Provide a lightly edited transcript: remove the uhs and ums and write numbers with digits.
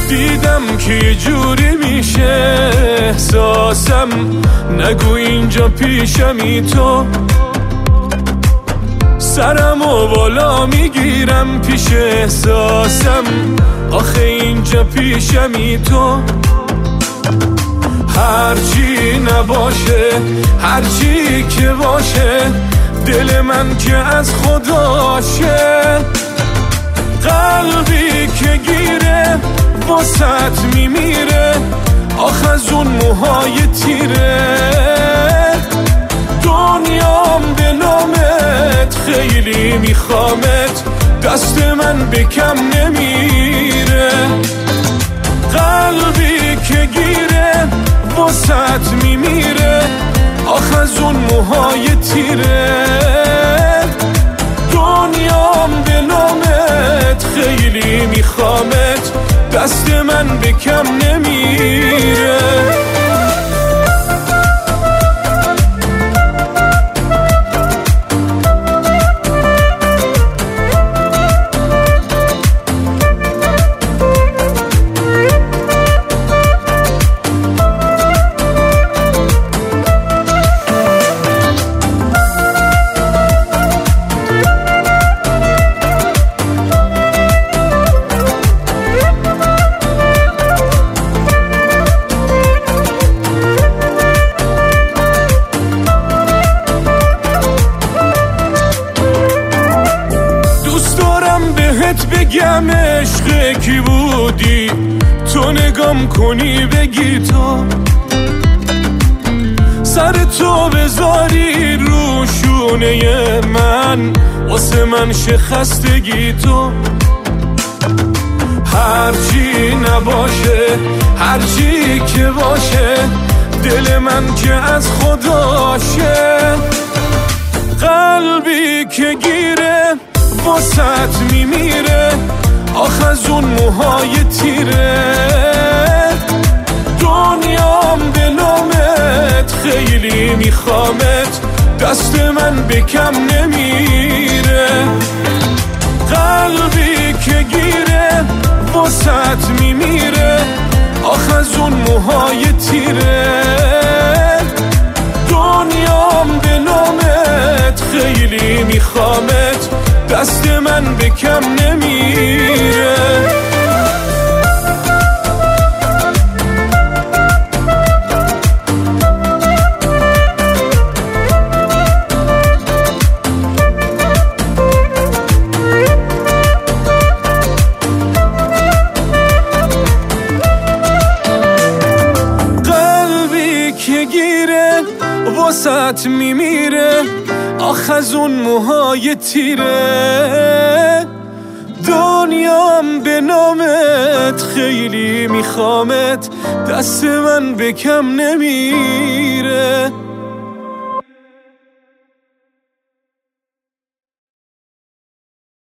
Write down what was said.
دیدم که یه جوری میشه احساسم، نگو اینجا پیشمی تو. سرمو بالا میگیرم پیش احساسم، آخه اینجا پیشمی تو. هرچی نباشه هرچی که باشه، دل من که از خداشه. قلبی که گیره واسط میمیره، آخ از اون موهای تیره. دنیام به نامت خیلی میخوامت، دست من به کم نمیره. قلبی که گیره واسط میمیره، آخ از اون موهای تیره. دنیام به نامت خیلی میخوامت، دست من به کم نمیره. بگم عشق کی بودی، تو نگام کنی بگی تو. سر تو بذاری رو شونه من، واسه من شکستگی تو. هرچی نباشه هرچی که باشه، دل من که از خداشه. قلبی که گیره واسط میمیره، آخ از اون موهای تیره. دنیام به نامت خیلی میخوامت، دست من به کم نمیره. قلبی که گیره واسط میمیره، آخ از اون موهای تیره. دنیام به نامت خیلی میخوامت، دست من به کم نمیره. قلبی که گیره واسط میمیره، آخ از اون موهای تیره. دنیام به نامت خیلی میخوامت، دست من به کم نمیره.